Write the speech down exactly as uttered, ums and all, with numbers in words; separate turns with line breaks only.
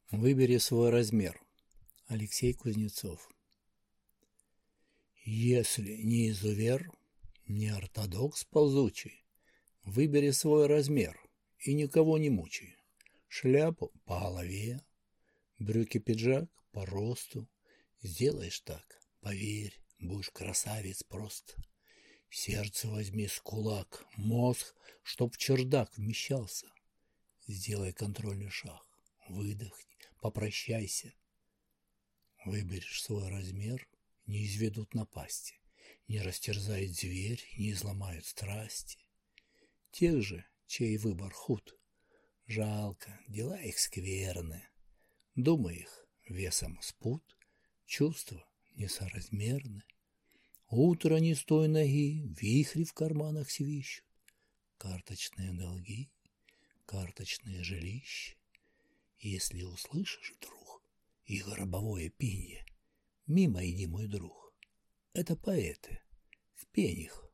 Выбери свой размер. Алексей Кузнецов. Если не изувер, не ортодокс ползучий, выбери свой размер и никого не мучай. Шляпу по голове, брюки-пиджак по росту. Сделаешь так, поверь, будешь красавец просто. Сердце возьми с кулак, мозг, чтоб в чердак вмещался. Сделай контрольный шаг, выдохни, попрощайся. Выберешь свой размер, не изведут напасти, не растерзает зверь, не изломают страсти. Тех же, чей выбор худ, жалко, дела их скверны. Думай их весом спут, чувства несоразмерны. Утро не с той ноги, вихри в карманах свищут. Карточные долги, карточные жилища. Если услышишь вдруг их гробовое пенье, мимо иди, мой друг. Это поэты в пеньях